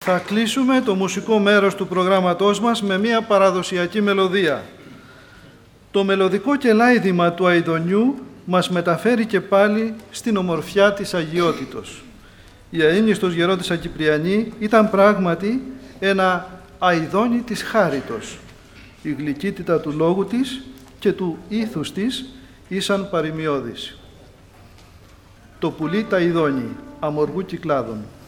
Θα κλείσουμε το μουσικό μέρος του προγράμματός μας με μια παραδοσιακή μελωδία. Το μελωδικό κελάιδημα του Αηδονιού μας μεταφέρει και πάλι στην ομορφιά της αγιότητος. Η αείμνηστος γερόντισσα Κυπριανή ήταν πράγματι ένα αηδόνι της χάριτος. Η γλυκύτητα του λόγου της και του ήθους της ήσαν παρημιώδης. Το πουλί τα ειδώνει, αμοργού Κυκλάδων.